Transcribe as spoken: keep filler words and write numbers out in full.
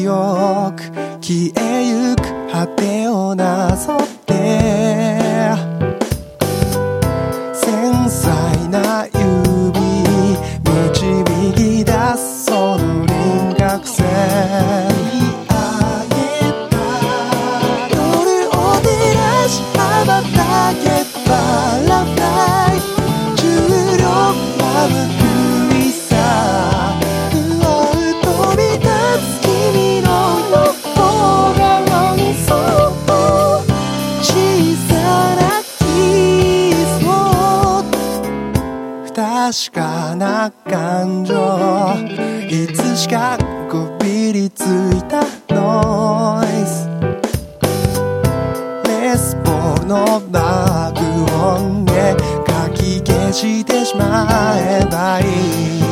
よく消えゆく果てをなぞって繊細な指導き出すその輪郭線夜を照らし羽ばたけバラフライ重力は無理さ飛び立つ君の横顔にそっと小さなキスを不確かな感情いつしかこびりついたノイズレスポの爆音でかき消してしまえばいい